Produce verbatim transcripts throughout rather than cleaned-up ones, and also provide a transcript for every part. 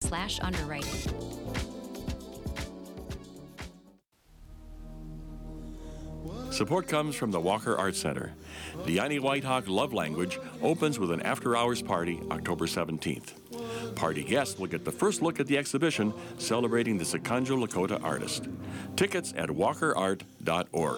slash underwriting. Support comes from the Walker Art Center. Diani Whitehawk Love Language opens with an after-hours party October seventeenth. Party guests will get the first look at the exhibition celebrating the Sikanjo Lakota artist. Tickets at walker art dot org.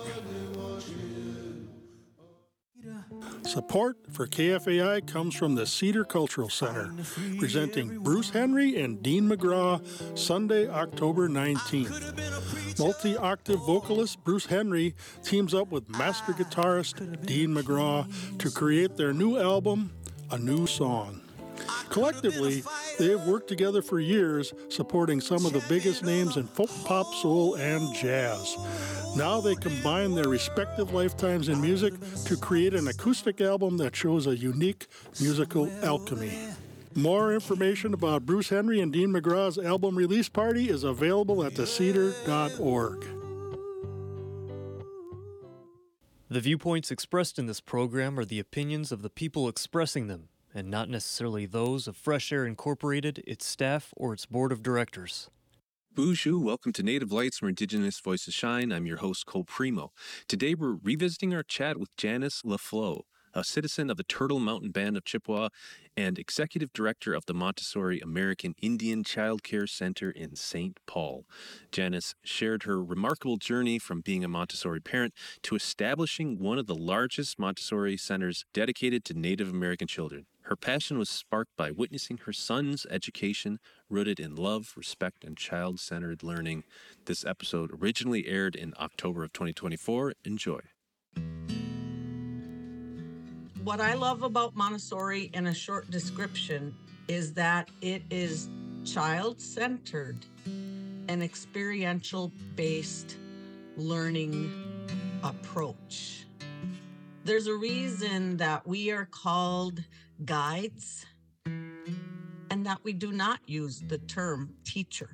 Support for K F A I comes from the Cedar Cultural Center, presenting Bruce Henry and Dean McGraw, Sunday, October nineteenth. Multi-octave vocalist Bruce Henry teams up with master guitarist Dean McGraw to create their new album, A New Song. Collectively, they have worked together for years, supporting some of the biggest names in folk, pop, soul, and jazz. Now they combine their respective lifetimes in music to create an acoustic album that shows a unique musical alchemy. More information about Bruce Henry and Dean McGraw's album release party is available at the cedar dot org. The viewpoints expressed in this program are the opinions of the people expressing them, and not necessarily those of Fresh Air Incorporated, its staff, or its board of directors. Bonjour, welcome to Native Lights, where Indigenous Voices Shine. I'm your host, Cole Primo. Today we're revisiting our chat with Janice LaFleur, a citizen of the Turtle Mountain Band of Chippewa and executive director of the Montessori American Indian Child Care Center in Saint Paul. Janice shared her remarkable journey from being a Montessori parent to establishing one of the largest Montessori centers dedicated to Native American children. Her passion was sparked by witnessing her son's education rooted in love, respect, and child-centered learning. This episode originally aired in October of twenty twenty-four. Enjoy. What I love about Montessori in a short description is that it is child-centered and experiential-based learning approach. There's a reason that we are called guides and that we do not use the term teacher.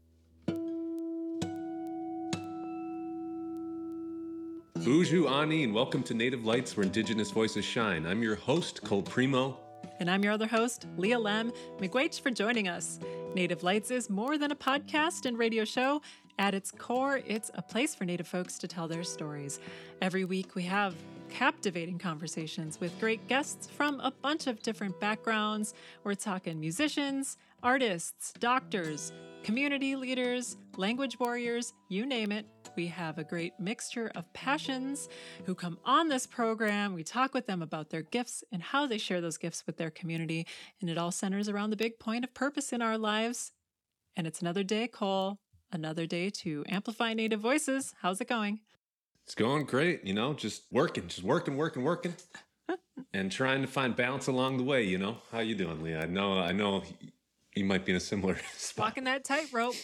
Bonjour, Ani, and welcome to Native Lights, where Indigenous Voices Shine. I'm your host, Cole Primo. And I'm your other host, Leah Lem. Miigwech for joining us. Native Lights is more than a podcast and radio show. At its core, it's a place for Native folks to tell their stories. Every week we have captivating conversations with great guests from a bunch of different backgrounds. We're talking musicians, artists, doctors, community leaders, language warriors, you name it. We have a great mixture of passions who come on this program. We talk with them about their gifts and how they share those gifts with their community. And it all centers around the big point of purpose in our lives. And it's another day, Cole, another day to amplify Native voices. How's it going? It's going great, you know, just working, just working, working, working, and trying to find balance along the way, you know. How you doing, Leah? I know, I know you might be in a similar spot. Walking that tightrope.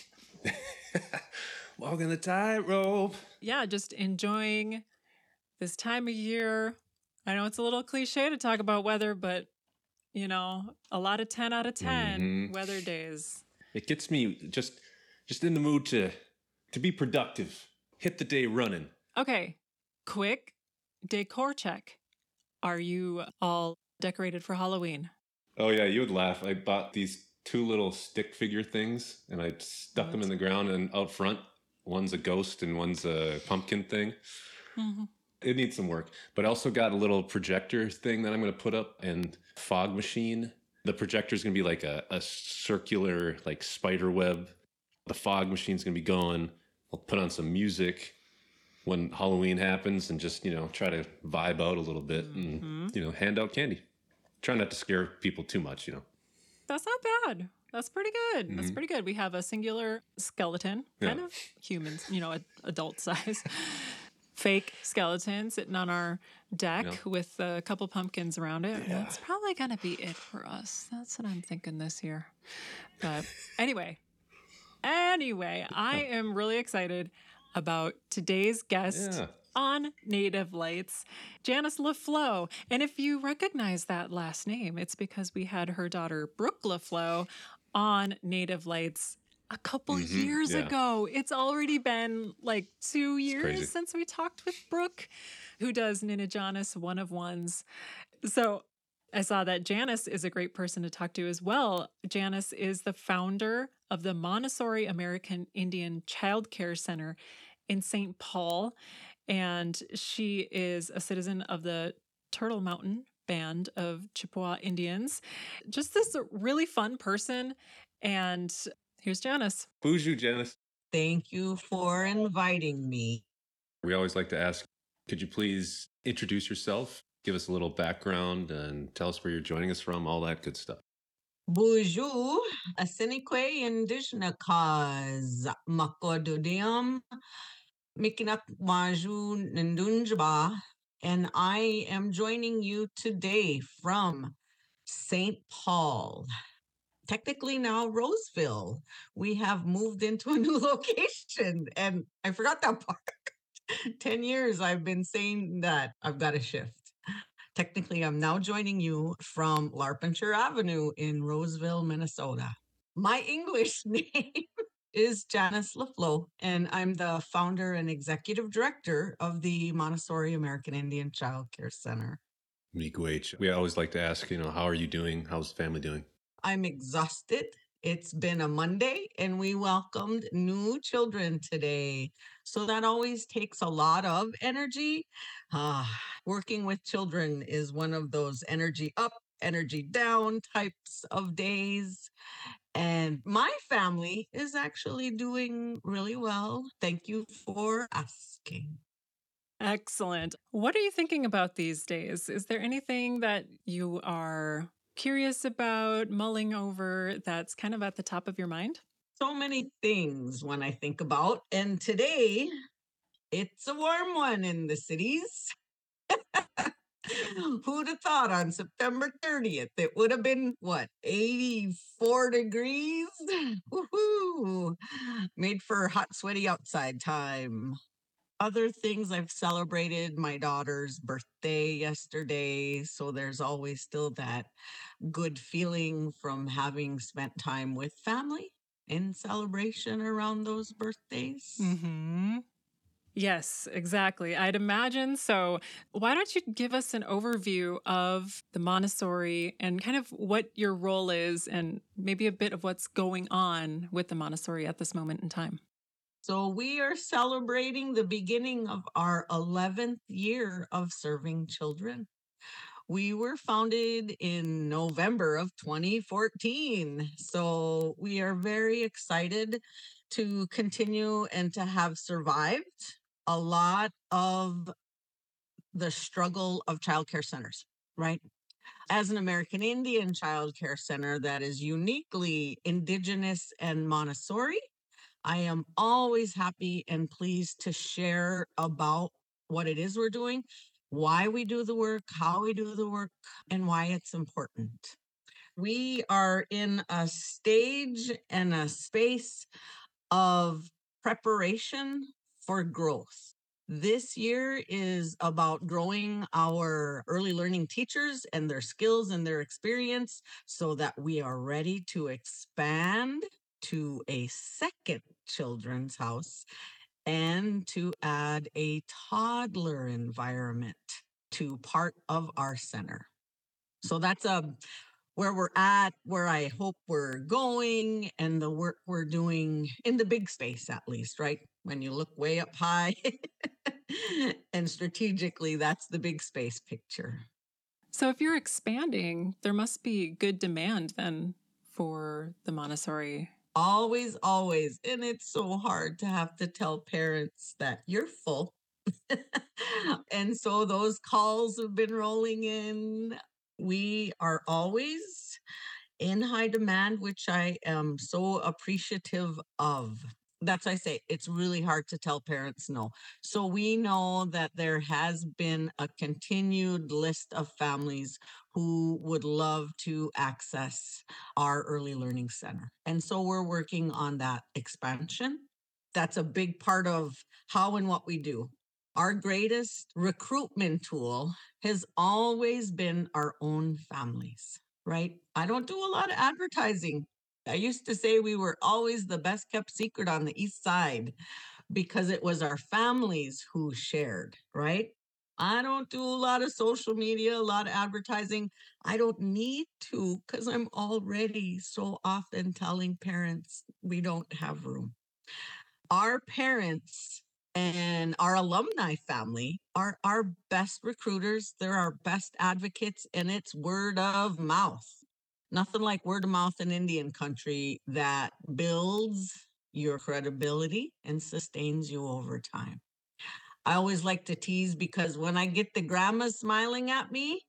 Walking the tightrope. Yeah, just enjoying this time of year. I know it's a little cliche to talk about weather, but, you know, a lot of ten out of ten mm-hmm. weather days. It gets me just just in the mood to to be productive, hit the day running. Okay, quick decor check. Are you all decorated for Halloween? Oh, yeah, you would laugh. I bought these two little stick figure things, and I stuck what? them in the ground and out front. One's a ghost and one's a pumpkin thing. Mm-hmm. It needs some work. But I also got a little projector thing that I'm going to put up and fog machine. The projector is going to be like a, a circular, like spider web. The fog machine's going to be going. I'll put on some music when Halloween happens and just, you know, try to vibe out a little bit and, mm-hmm. you know, hand out candy. Try not to scare people too much, you know. That's not bad. That's pretty good. Mm-hmm. That's pretty good. We have a singular skeleton, kind yeah. of humans, you know, adult size, fake skeleton sitting on our deck yeah. with a couple pumpkins around it. Yeah. That's probably going to be it for us. That's what I'm thinking this year. But anyway, anyway, I am really excited about today's guest yeah. on Native Lights, Janice LaFleur. And if you recognize that last name, it's because we had her daughter, Brooke LaFleur, on Native Lights a couple mm-hmm. years yeah. ago. It's already been like two years since we talked with Brooke, who does Ninijanis One of Ones. So I saw that Janice is a great person to talk to as well. Janice is the founder of the Montessori American Indian Child Care Center in Saint Paul, and she is a citizen of the Turtle Mountain Band of Chippewa Indians. Just this really fun person. And here's Janice. Who's you, Janice? Thank you for inviting me. We always like to ask, could you please introduce yourself, give us a little background, and tell us where you're joining us from, all that good stuff. Bonjour, Asinique Indigena Cause Makodudium Mikinak Maju Ndunjaba, and I am joining you today from Saint Paul. Technically now Roseville. We have moved into a new location, and I forgot that part. ten years I've been saying that I've got to shift. Technically, I'm now joining you from Larpenteur Avenue in Roseville, Minnesota. My English name is Janice LaFleur, and I'm the founder and executive director of the Montessori American Indian Child Care Center. Miigwech. We always like to ask, you know, how are you doing? How's the family doing? I'm exhausted. It's been a Monday, and we welcomed new children today. So that always takes a lot of energy. Ah, working with children is one of those energy up, energy down types of days. And my family is actually doing really well. Thank you for asking. Excellent. What are you thinking about these days? Is there anything that you are curious about, mulling over, that's kind of at the top of your mind? So many things when I think about, and today it's a warm one in the cities. Who'd have thought on September thirtieth it would have been, what, eighty-four degrees? Woohoo! Made for hot, sweaty outside time. Other things, I've celebrated my daughter's birthday yesterday, so there's always still that good feeling from having spent time with family in celebration around those birthdays. Mm-hmm. Yes, exactly. I'd imagine. So why don't you give us an overview of the Montessori and kind of what your role is and maybe a bit of what's going on with the Montessori at this moment in time? So we are celebrating the beginning of our eleventh year of serving children. We were founded in November of twenty fourteen. So we are very excited to continue and to have survived a lot of the struggle of childcare centers, right? As an American Indian childcare center that is uniquely Indigenous and Montessori, I am always happy and pleased to share about what it is we're doing, why we do the work, how we do the work, and why it's important. We are in a stage and a space of preparation for growth. This year is about growing our early learning teachers and their skills and their experience so that we are ready to expand to a second children's house and to add a toddler environment to part of our center. So that's a where we're at, where I hope we're going, and the work we're doing in the big space, at least, right? When you look way up high and strategically, that's the big space picture. So if you're expanding, there must be good demand then for the Montessori. Always, always. And it's so hard to have to tell parents that you're full. And so those calls have been rolling in. We are always in high demand, which I am so appreciative of. That's why I say it's really hard to tell parents no. So we know that there has been a continued list of families who would love to access our early learning center. And so we're working on that expansion. That's a big part of how and what we do. Our greatest recruitment tool has always been our own families, right? I don't do a lot of advertising. I used to say we were always the best kept secret on the East Side because it was our families who shared, right? I don't do a lot of social media, a lot of advertising. I don't need to because I'm already so often telling parents we don't have room. Our parents and our alumni family are our best recruiters. They're our best advocates, and it's word of mouth. Nothing like word of mouth in Indian country that builds your credibility and sustains you over time. I always like to tease because when I get the grandma smiling at me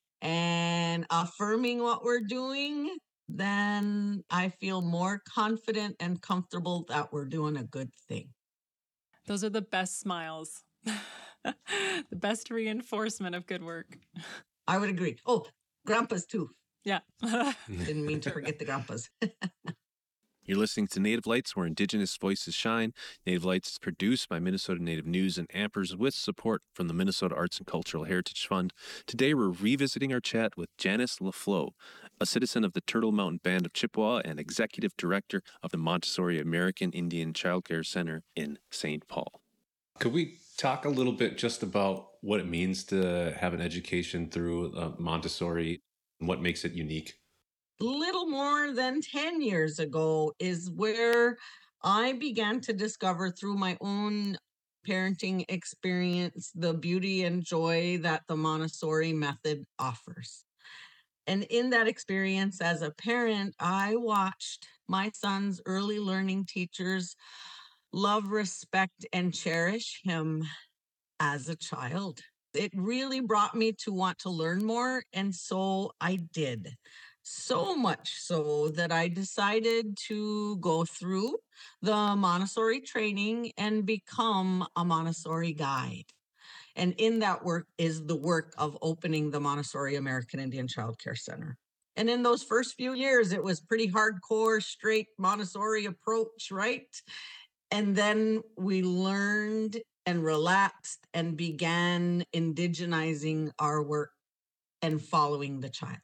and affirming what we're doing, then I feel more confident and comfortable that we're doing a good thing. Those are the best smiles. The best reinforcement of good work. I would agree. Oh, grandpas too. Yeah. Didn't mean to forget the grandpas. You're listening to Native Lights, where Indigenous voices shine. Native Lights is produced by Minnesota Native News and Ampers with support from the Minnesota Arts and Cultural Heritage Fund. Today, we're revisiting our chat with Janice LaFleur, a citizen of the Turtle Mountain Band of Chippewa and executive director of the Montessori American Indian Child Care Center in Saint Paul. Could we talk a little bit just about what it means to have an education through uh, Montessori and what makes it unique? Little more than ten years ago is where I began to discover through my own parenting experience the beauty and joy that the Montessori method offers. And in that experience as a parent, I watched my son's early learning teachers love, respect, and cherish him as a child. It really brought me to want to learn more, and so I did. So much so that I decided to go through the Montessori training and become a Montessori guide. And in that work is the work of opening the Montessori American Indian Child Care Center. And in those first few years, it was pretty hardcore, straight Montessori approach, right? And then we learned and relaxed and began indigenizing our work and following the child.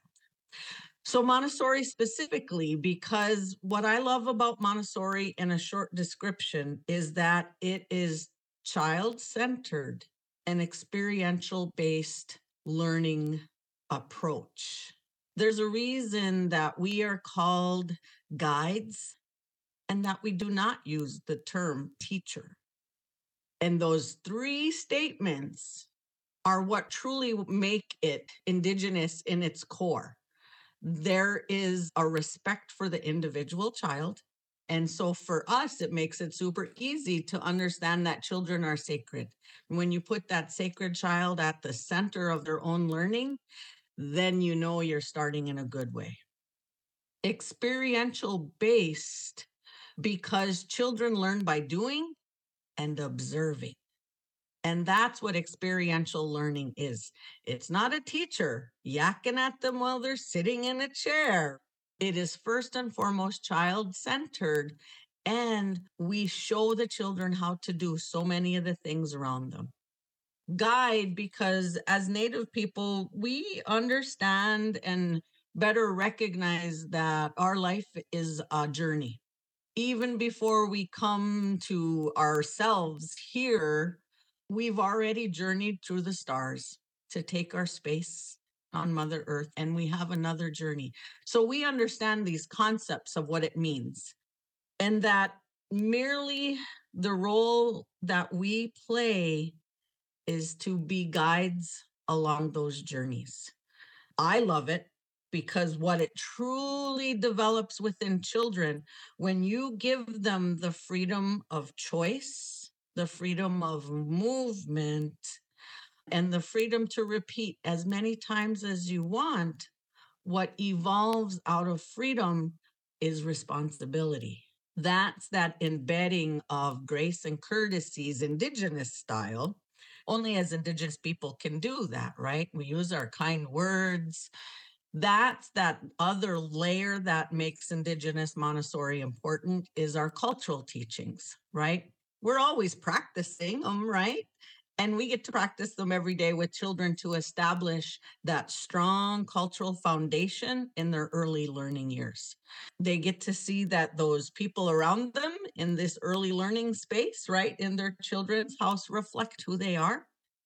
So Montessori specifically, because what I love about Montessori in a short description is that it is child-centered and experiential-based learning approach. There's a reason that we are called guides and that we do not use the term teacher. And those three statements are what truly make it Indigenous in its core. There is a respect for the individual child. And so for us, it makes it super easy to understand that children are sacred. When you put that sacred child at the center of their own learning, then you know you're starting in a good way. Experiential based, because children learn by doing and observing. And that's what experiential learning is. It's not a teacher yakking at them while they're sitting in a chair. It is first and foremost child-centered, and we show the children how to do so many of the things around them. Guide, because as Native people, we understand and better recognize that our life is a journey. Even before we come to ourselves here, we've already journeyed through the stars to take our space on Mother Earth, and we have another journey. So we understand these concepts of what it means, and that merely the role that we play is to be guides along those journeys. I love it because what it truly develops within children, when you give them the freedom of choice, the freedom of movement, and the freedom to repeat as many times as you want, what evolves out of freedom is responsibility. That's that embedding of grace and courtesies, Indigenous style. Only as Indigenous people can do that, right? We use our kind words. That's that other layer that makes Indigenous Montessori important is our cultural teachings, right? We're always practicing them, right? And we get to practice them every day with children to establish that strong cultural foundation in their early learning years. They get to see that those people around them in this early learning space, right, in their children's house reflect who they are.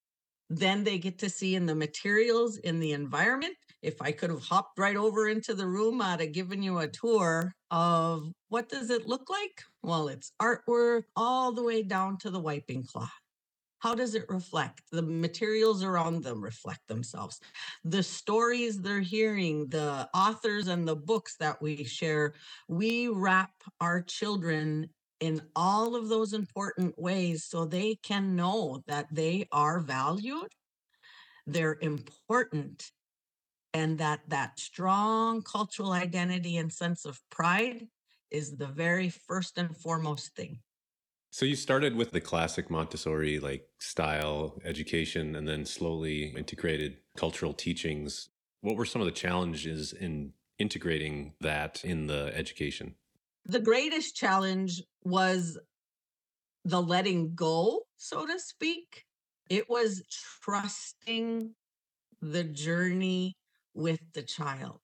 Then they get to see in the materials, in the environment. If I could have hopped right over into the room, I'd have given you a tour of what does it look like? Well, it's artwork all the way down to the wiping cloth. How does it reflect? The materials around them reflect themselves. The stories they're hearing, the authors and the books that we share, we wrap our children in all of those important ways so they can know that they are valued, they're important, and that that strong cultural identity and sense of pride is the very first and foremost thing. So you started with the classic Montessori like style education and then slowly integrated cultural teachings. What were some of the challenges in integrating that in the education? The greatest challenge was the letting go, so to speak. It was trusting the journey with the child.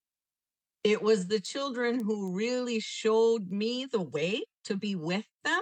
It was the children who really showed me the way to be with them.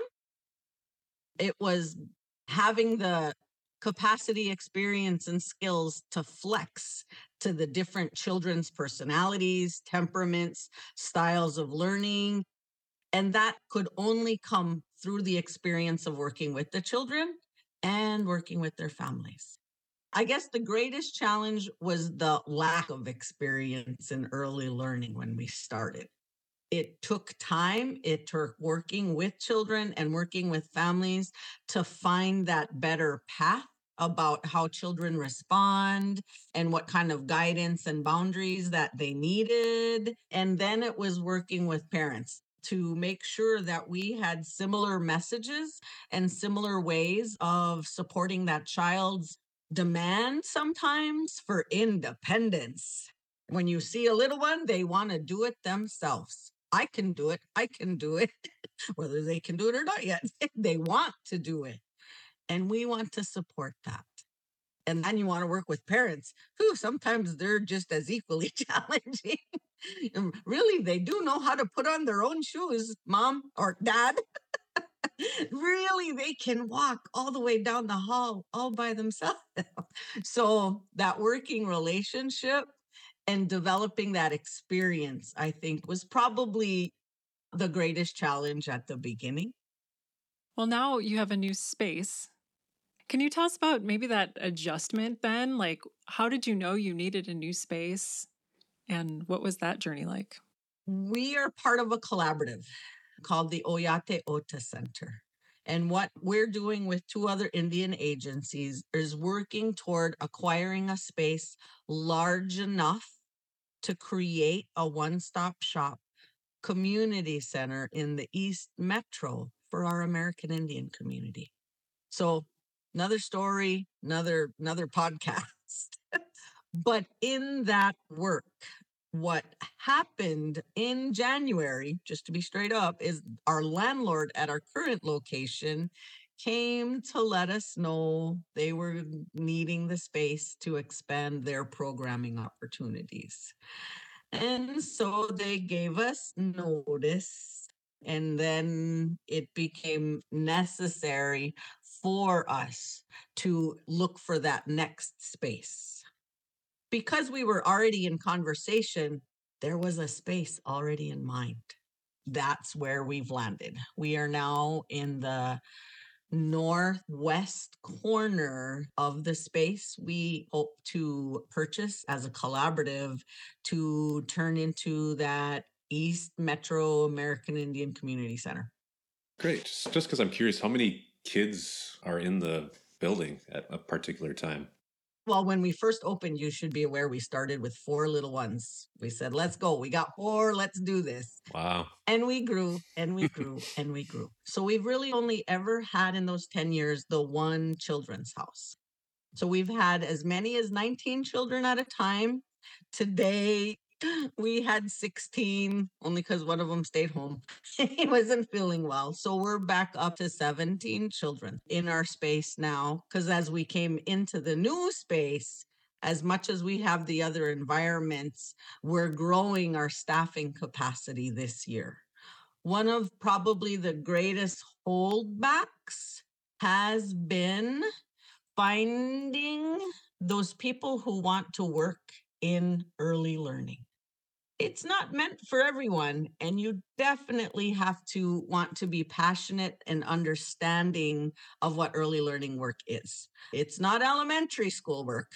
It was having the capacity, experience, and skills to flex to the different children's personalities, temperaments, styles of learning. And that could only come through the experience of working with the children and working with their families. I guess the greatest challenge was the lack of experience in early learning when we started. It took time. It took working with children and working with families to find that better path about how children respond and what kind of guidance and boundaries that they needed. And then it was working with parents to make sure that we had similar messages and similar ways of supporting that child's demand sometimes for independence. When you see a little one, they want to do it themselves. I can do it. I can do it. Whether they can do it or not yet, they want to do it. And we want to support that. And then you want to work with parents who sometimes they're just as equally challenging. Really, they do know how to put on their own shoes, mom or dad. Really, they can walk all the way down the hall all by themselves. So that working relationship and developing that experience, I think, was probably the greatest challenge at the beginning. Well, now you have a new space. Can you tell us about maybe that adjustment then? Like, how did you know you needed a new space? And what was that journey like? We are part of a collaborative called the Oyate Ota Center. And what we're doing with two other Indian agencies is working toward acquiring a space large enough to create a one-stop shop community center in the East Metro for our American Indian community. So another story, another, another podcast. But in that work, what happened in January, just to be straight up, is our landlord at our current location came to let us know they were needing the space to expand their programming opportunities. And so they gave us notice, and then it became necessary for us to look for that next space. Because we were already in conversation, there was a space already in mind. That's where we've landed. We are now in the northwest corner of the space we hope to purchase as a collaborative to turn into that East Metro American Indian Community Center. Great. Just because I'm curious, how many kids are in the building at a particular time? Well, when we first opened, you should be aware we started with four little ones. We said, let's go. We got four. Let's do this. Wow. And we grew and we grew and we grew. So we've really only ever had in those ten years the one children's house. So we've had as many as nineteen children at a time. Today, we had sixteen, only because one of them stayed home. He wasn't feeling well. So we're back up to seventeen children in our space now. Because as we came into the new space, as much as we have the other environments, we're growing our staffing capacity this year. One of probably the greatest holdbacks has been finding those people who want to work in early learning. It's not meant for everyone, and you definitely have to want to be passionate and understanding of what early learning work is. It's not elementary school work.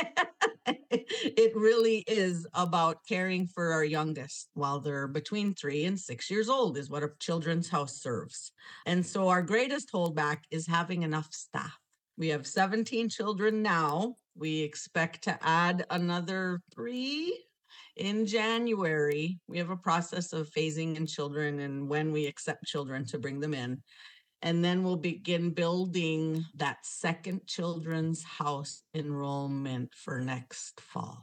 It really is about caring for our youngest while they're between three and six years old is what a children's house serves. And so our greatest holdback is having enough staff. We have seventeen children now. We expect to add another three in January. We have a process of phasing in children and when we accept children to bring them in. And then we'll begin building that second children's house enrollment for next fall.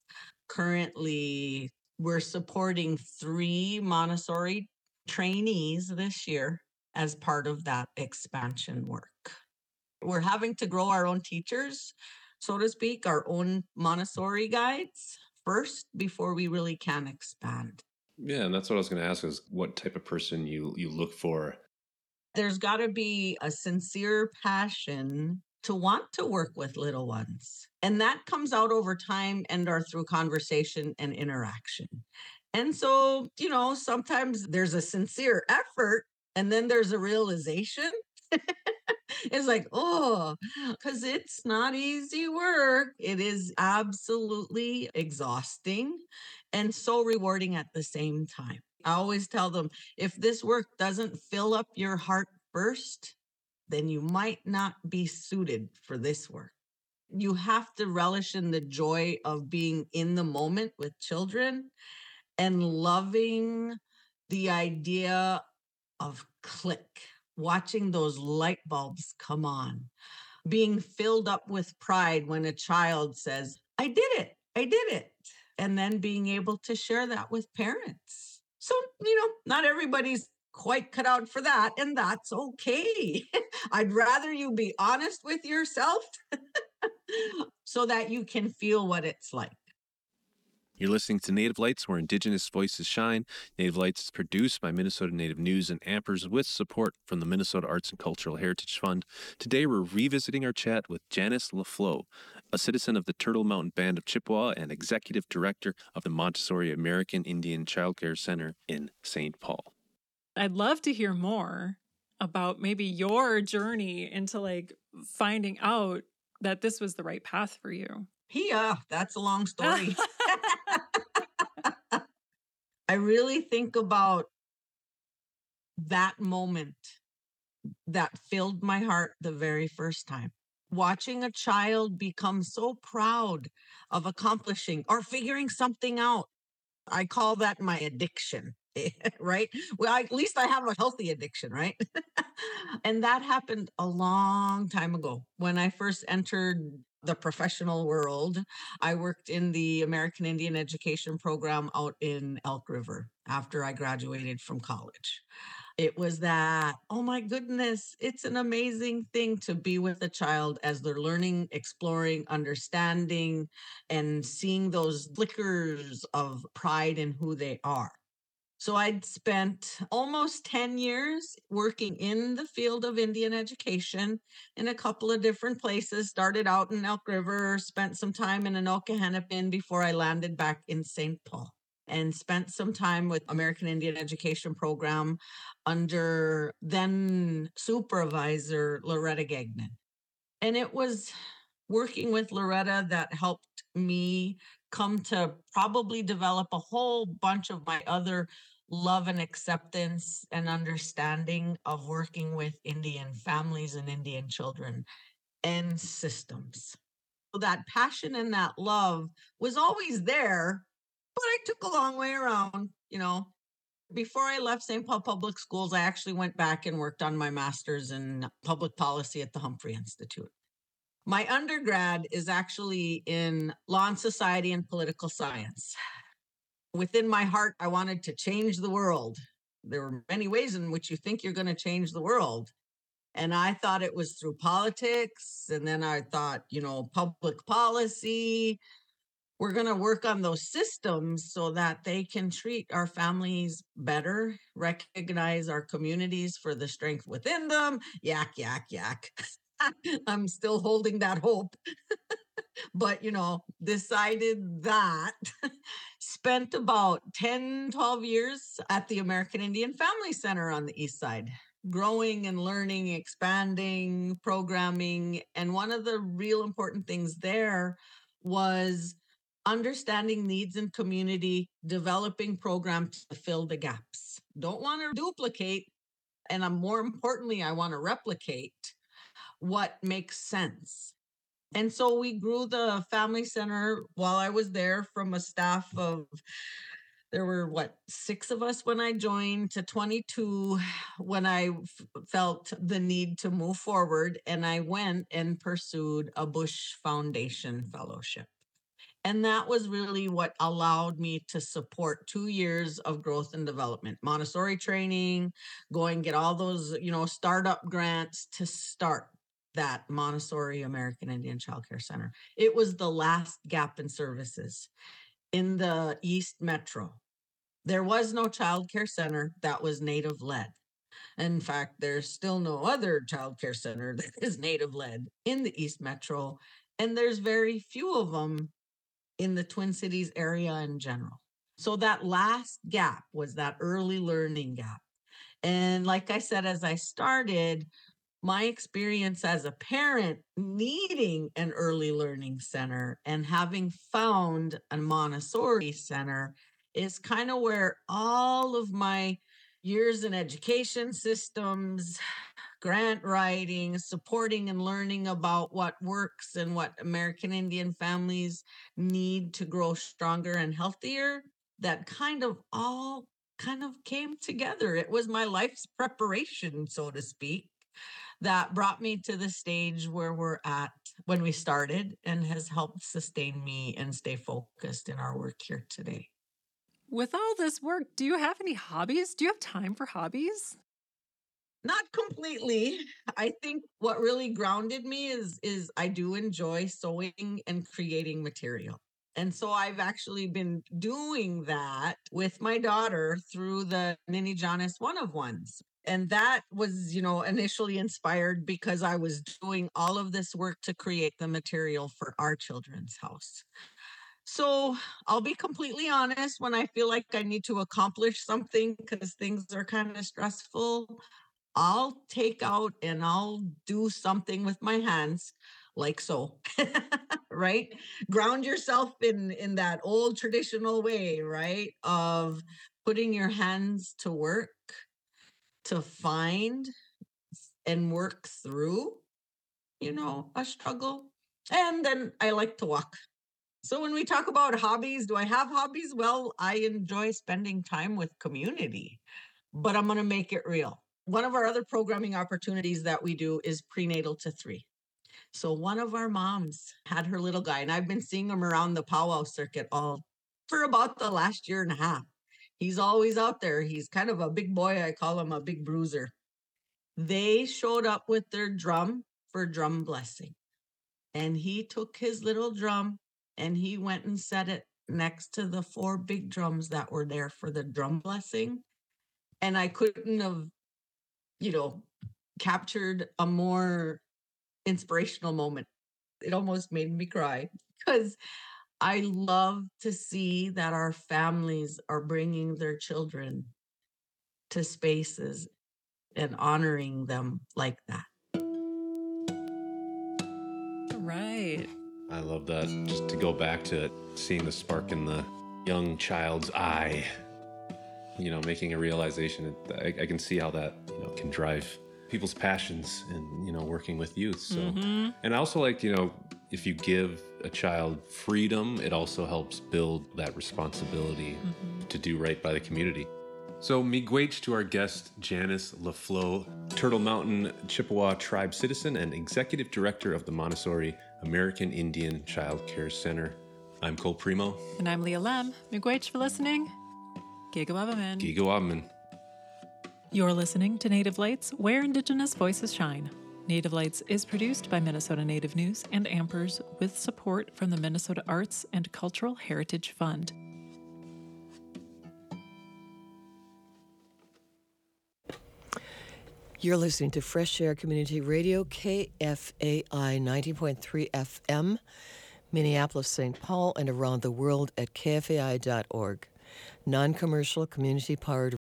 Currently, we're supporting three Montessori trainees this year as part of that expansion work. We're having to grow our own teachers, so to speak, our own Montessori guides first before we really can expand. Yeah, and that's what I was going to ask is what type of person you you look for. There's got to be a sincere passion to want to work with little ones. And that comes out over time and or through conversation and interaction. And so, you know, sometimes there's a sincere effort and then there's a realization. It's like, oh, because it's not easy work. It is absolutely exhausting and so rewarding at the same time. I always tell them, if this work doesn't fill up your heart first, then you might not be suited for this work. You have to relish in the joy of being in the moment with children and loving the idea of click. Watching those light bulbs come on, being filled up with pride when a child says, I did it, I did it, and then being able to share that with parents. So, you know, not everybody's quite cut out for that, and that's okay. I'd rather you be honest with yourself so that you can feel what it's like. You're listening to Native Lights, where Indigenous voices shine. Native Lights is produced by Minnesota Native News and Ampers with support from the Minnesota Arts and Cultural Heritage Fund. Today, we're revisiting our chat with Janice LaFleur, a citizen of the Turtle Mountain Band of Chippewa and executive director of the Montessori American Indian Child Care Center in Saint Paul. I'd love to hear more about maybe your journey into like finding out that this was the right path for you. Yeah, that's a long story. I really think about that moment that filled my heart the very first time. Watching a child become so proud of accomplishing or figuring something out. I call that my addiction, right? Well, I, at least I have a healthy addiction, right? And that happened a long time ago when I first entered the professional world. I worked in the American Indian Education Program out in Elk River after I graduated from college. It was that, oh my goodness, it's an amazing thing to be with a child as they're learning, exploring, understanding, and seeing those flickers of pride in who they are. So I'd spent almost ten years working in the field of Indian education in a couple of different places. Started out in Elk River, spent some time in Anoka Hennepin before I landed back in Saint Paul, and spent some time with American Indian Education Program under then supervisor Loretta Gagnon. And it was working with Loretta that helped me come to probably develop a whole bunch of my other love and acceptance and understanding of working with Indian families and Indian children and systems. So that passion and that love was always there, but I took a long way around, you know. Before I left Saint Paul Public Schools, I actually went back and worked on my master's in public policy at the Humphrey Institute. My undergrad is actually in law and society and political science. Within my heart, I wanted to change the world. There are many ways in which you think you're going to change the world. And I thought it was through politics. And then I thought, you know, public policy. We're going to work on those systems so that they can treat our families better, recognize our communities for the strength within them. Yak, yak, yak. I'm still holding that hope. But, you know, decided that, spent about ten, twelve years at the American Indian Family Center on the East Side, growing and learning, expanding, programming. And one of the real important things there was understanding needs in community, developing programs to fill the gaps. Don't want to duplicate, and I'm, more importantly, I want to replicate what makes sense. And so we grew the family center while I was there, from a staff of, there were what, six of us when I joined, to twenty-two when I f- felt the need to move forward. And I went and pursued a Bush Foundation fellowship. And that was really what allowed me to support two years of growth and development, Montessori training, go and get all those, you know, startup grants to start that Montessori American Indian Child Care Center. It was the last gap in services in the East Metro. There was no child care center that was Native led. In fact, there's still no other child care center that is Native led in the East Metro. And there's very few of them in the Twin Cities area in general. So that last gap was that early learning gap. And like I said, as I started, my experience as a parent needing an early learning center and having found a Montessori center is kind of where all of my years in education systems, grant writing, supporting and learning about what works and what American Indian families need to grow stronger and healthier, that kind of all kind of came together. It was my life's preparation, so to speak, that brought me to the stage where we're at when we started, and has helped sustain me and stay focused in our work here today. With all this work, do you have any hobbies? Do you have time for hobbies? Not completely. I think what really grounded me is is I do enjoy sewing and creating material. And so I've actually been doing that with my daughter through the Ninijanis One of Ones. And that was, you know, initially inspired because I was doing all of this work to create the material for our children's house. So I'll be completely honest, when I feel like I need to accomplish something because things are kind of stressful, I'll take out and I'll do something with my hands, like so, right? Ground yourself in, in that old traditional way, right? Of putting your hands to work, to find and work through, you know, a struggle. And then I like to walk. So when we talk about hobbies, do I have hobbies? Well, I enjoy spending time with community, but I'm going to make it real. One of our other programming opportunities that we do is prenatal to three. So one of our moms had her little guy, and I've been seeing him around the powwow circuit all for about the last year and a half. He's always out there. He's kind of a big boy. I call him a big bruiser. They showed up with their drum for drum blessing. And he took his little drum and he went and set it next to the four big drums that were there for the drum blessing. And I couldn't have, you know, captured a more inspirational moment. It almost made me cry because I love to see that our families are bringing their children to spaces and honoring them like that. Right. I love that. Just to go back to seeing the spark in the young child's eye, you know, making a realization. I, I can see how that, you know, can drive people's passions and, you know, working with youth. So, mm-hmm. And I also like, you know, if you give a child freedom, it also helps build that responsibility mm-hmm. to do right by the community. So miigwech to our guest, Janice LaFleur, Turtle Mountain Chippewa Tribe citizen and executive director of the Montessori American Indian Child Care Center. I'm Cole Primo. And I'm Leah Lem. Miigwech for listening. Gigawabaman. Gigawabaman. You're listening to Native Lights, where Indigenous voices shine. Native Lights is produced by Minnesota Native News and Ampers with support from the Minnesota Arts and Cultural Heritage Fund. You're listening to Fresh Air Community Radio, K F A I ninety point three F M, Minneapolis, Saint Paul, and around the world at K F A I dot org. Non-commercial, community-powered